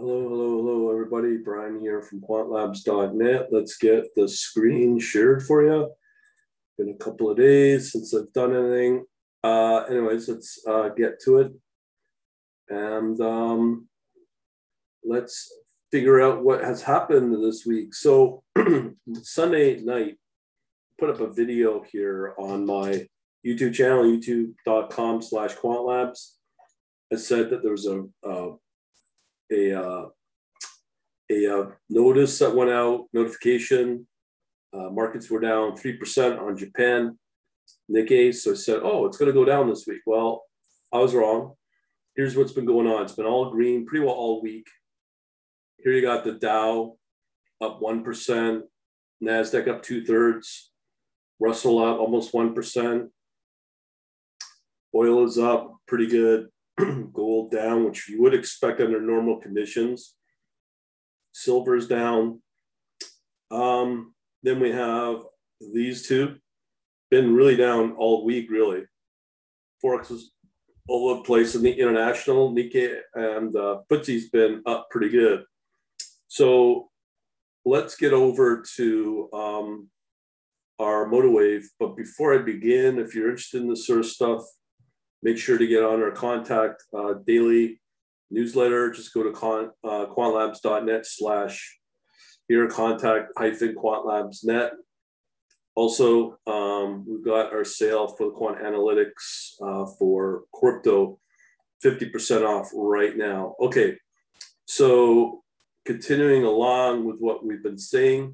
Hello, everybody. Brian here from quantlabs.net. Let's get the screen shared for you. Been a couple of days since I've done anything. Anyways, let's get to it. And let's figure out what has happened this week. So Sunday night, put up a video here on my YouTube channel, youtube.com/quantlabs. I said that there was a notice that went out, notification. Markets were down 3% on Japan, Nikkei. So I said, oh, it's going to go down this week. Well, I was wrong. Here's what's been going on. It's been all green pretty well all week. Here you got the Dow up 1%, NASDAQ up 2/3, Russell up almost 1%. Oil is up pretty good. Gold down, which you would expect under normal conditions. Silver's down. Then we have these two, been really down all week, really. Forex is all over the place, and the international Nikkei and FTSE's been up pretty good. So let's get over to our MotiveWave. But before I begin, if you're interested in this sort of stuff, make sure to get on our contact daily newsletter. Just go to quantlabs.net/here contact-quantlabs.net. Also, we've got our sale for the quant analytics for crypto, 50% off right now. Okay, so continuing along with what we've been saying,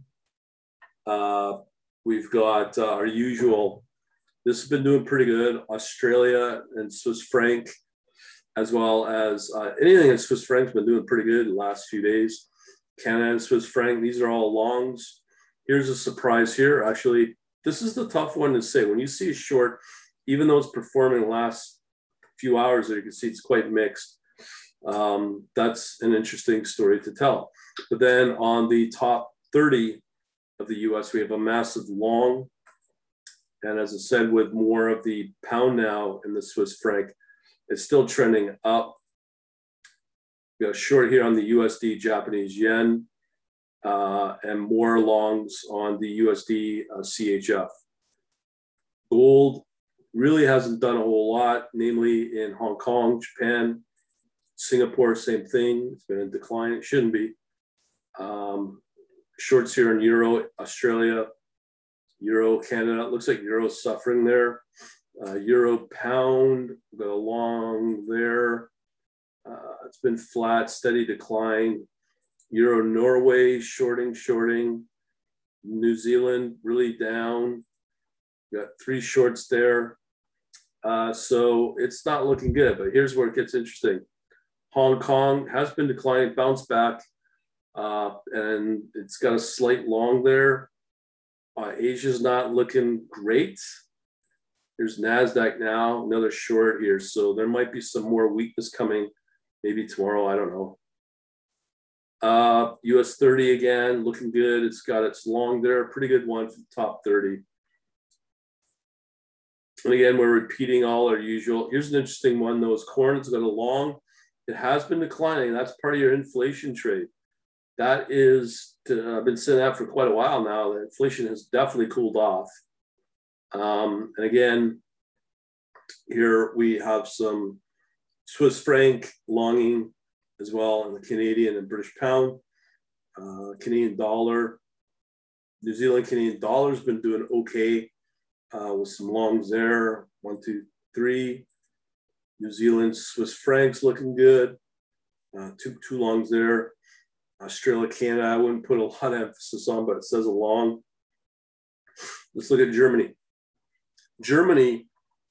we've got our usual. This has been doing pretty good. Australia and Swiss franc, as well as anything in Swiss franc has been doing pretty good the last few days. Canada and Swiss franc, these are all longs. Here's a surprise here. Actually, this is the tough one to say. When you see a short, even though it's performing the last few hours, you can see it's quite mixed. That's an interesting story to tell. But then on the top 30 of the US, we have a massive long. And as I said, with more of the pound now in the Swiss franc, it's still trending up. We got a short here on the USD Japanese yen, and more longs on the USD CHF. Gold really hasn't done a whole lot, namely in Hong Kong, Japan, Singapore, same thing. It's been in decline. It shouldn't be. Shorts here in Euro, Australia, Euro, Canada. It looks like Euro's suffering there. Euro pound, got a long there. It's been flat, steady decline. Euro Norway, shorting. New Zealand, really down. Got 3 shorts there. So it's not looking good, but here's where it gets interesting. Hong Kong has been declining, bounced back, and it's got a slight long there. Asia's not looking great. Here's NASDAQ now, another short here. So there might be some more weakness coming maybe tomorrow. I don't know. US 30 again, looking good. It's got its long there, pretty good one for the top 30. And again, we're repeating all our usual. Here's an interesting one, though. Is corn. It's got a long. It has been declining. That's part of your inflation trade. That is, I've been saying that for quite a while now. The inflation has definitely cooled off. And again, here we have some Swiss franc longing as well, and the Canadian and British pound, Canadian dollar, New Zealand Canadian dollar has been doing okay with some longs there. 1, 2, 3. New Zealand Swiss francs looking good. Two longs there. Australia, Canada, I wouldn't put a lot of emphasis on, but it says a long. Let's look at Germany. Germany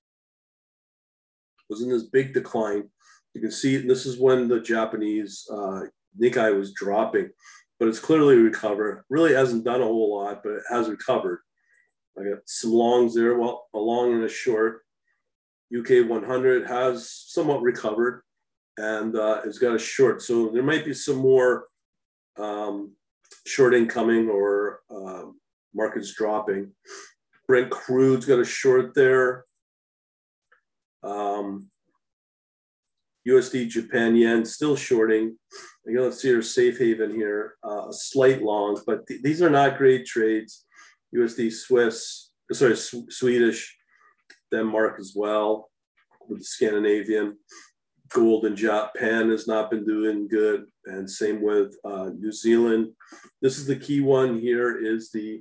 was in this big decline. You can see this is when the Japanese Nikkei was dropping, but it's clearly recovered. Really hasn't done a whole lot, but it has recovered. I got some longs there, well, a long and a short. UK 100 has somewhat recovered, and it's got a short. So there might be some more shorting coming, or markets dropping. Brent crude's got a short there. USD Japan yen still shorting. Again, let's see our safe haven here, a slight long, but these are not great trades. USD Swedish, Denmark as well, with the Scandinavian. Gold in Japan has not been doing good, and same with New Zealand. This is the key one here is the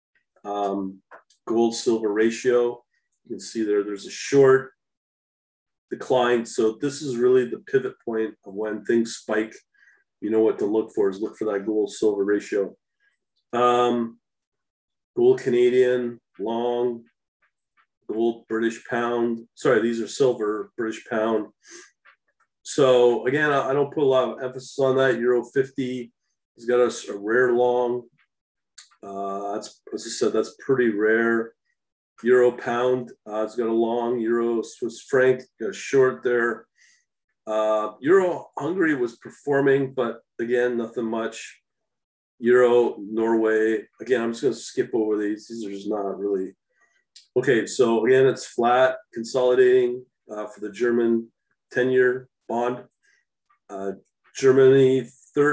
gold silver ratio. You can see there's a short decline. So this is really the pivot point of when things spike. You know what to look for is look for that gold silver ratio. Gold Canadian long, gold British pound. Sorry, these are silver British pound. So again, I don't put a lot of emphasis on that. Euro 50 has got a rare long. That's, as I said, that's pretty rare. Euro pound, it's got a long. Euro Swiss franc, got a short there. Euro Hungary was performing, but again, nothing much. Euro Norway, again, I'm just going to skip over these. These are just not really. Okay, so again, it's flat, consolidating for the German 10-year bond. Germany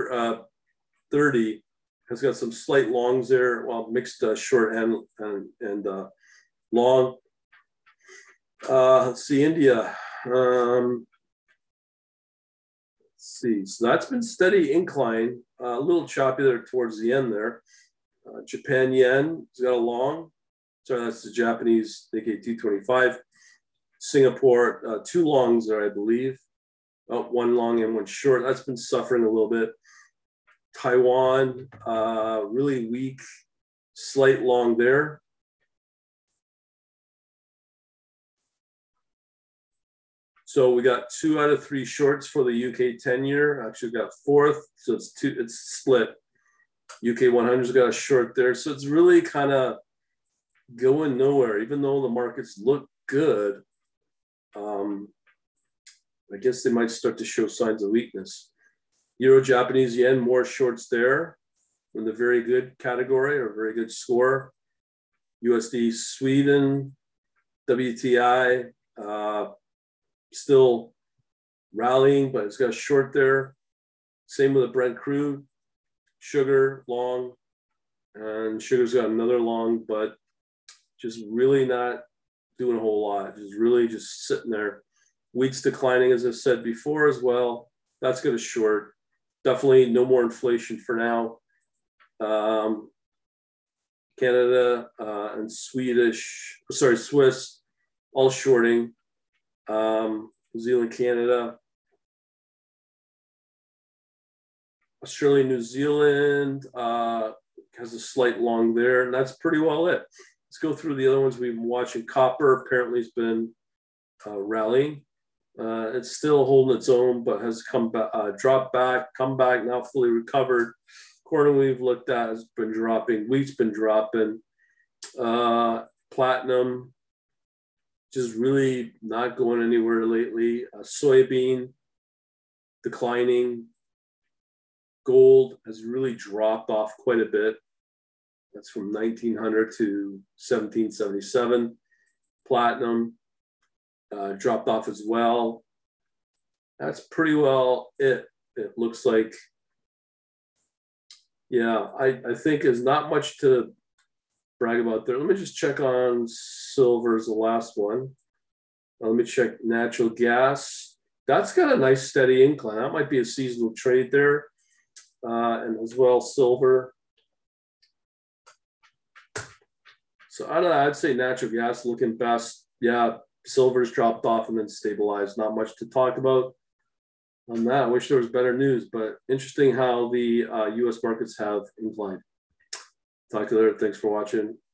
30 has got some slight longs there, well, mixed short and long. Let's see, India. Let's see, so that's been steady incline, a little choppy there towards the end there. Japan yen has got a long. Sorry, that's the Japanese Nikkei 225. Singapore, two longs there, I believe. One long and one short. That's been suffering a little bit. Taiwan, really weak, slight long there. So we got 2 out of 3 shorts for the UK 10-year. Actually got fourth, so it's split. UK 100's got a short there. So it's really kind of going nowhere, even though the markets look good. I guess they might start to show signs of weakness. Euro Japanese yen, more shorts there in the very good category or very good score. USD Sweden, WTI, still rallying, but it's got a short there. Same with the Brent crude, sugar long, and sugar's got another long, but just really not doing a whole lot. Just sitting there. Wheat's declining, as I said before as well. That's got a short. Definitely no more inflation for now. Canada and Swiss, all shorting. New Zealand, Canada. Australia, New Zealand has a slight long there, and that's pretty well it. Let's go through the other ones we've been watching. Copper apparently has been rallying. It's still holding its own, but has dropped back, come back, now fully recovered. Corn we've looked at has been dropping. Wheat's been dropping. Platinum, just really not going anywhere lately. Soybean, declining. Gold has really dropped off quite a bit. That's from 1900 to 1777. Platinum dropped off as well. That's pretty well it looks like. Yeah, I think there's not much to brag about there. Let me just check on silver as the last one. Let me check natural gas. That's got a nice steady incline. That might be a seasonal trade there. And as well, silver. So out of that, I'd say natural gas looking best. Yeah, silver's dropped off and then stabilized. Not much to talk about on that. I wish there was better news, but interesting how the U.S. markets have inclined. Talk to you later. Thanks for watching.